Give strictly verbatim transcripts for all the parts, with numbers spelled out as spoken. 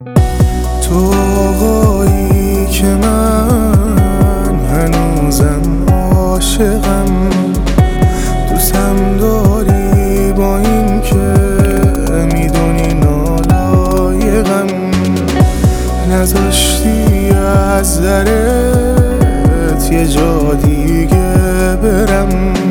تو آقایی که من هنوزم عاشقم، دوستم داری با این که میدونی نالایقم، نذاشتی از درت یه جا دیگه برم،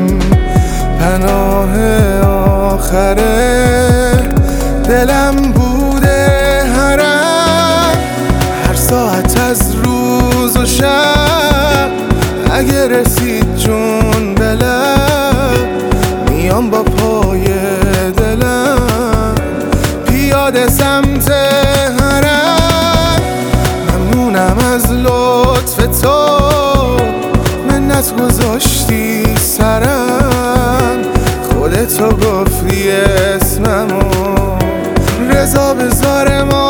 پناه آخره دلم بوده حرم، هر ساعت از روز و شب اگه رسید جون بلم، میام با پای دلم پیاده سمت حرم. ممنونم از لطف تو، منت گذاشتی سرم، خودتو گفتی اسممو، رضا بذار ما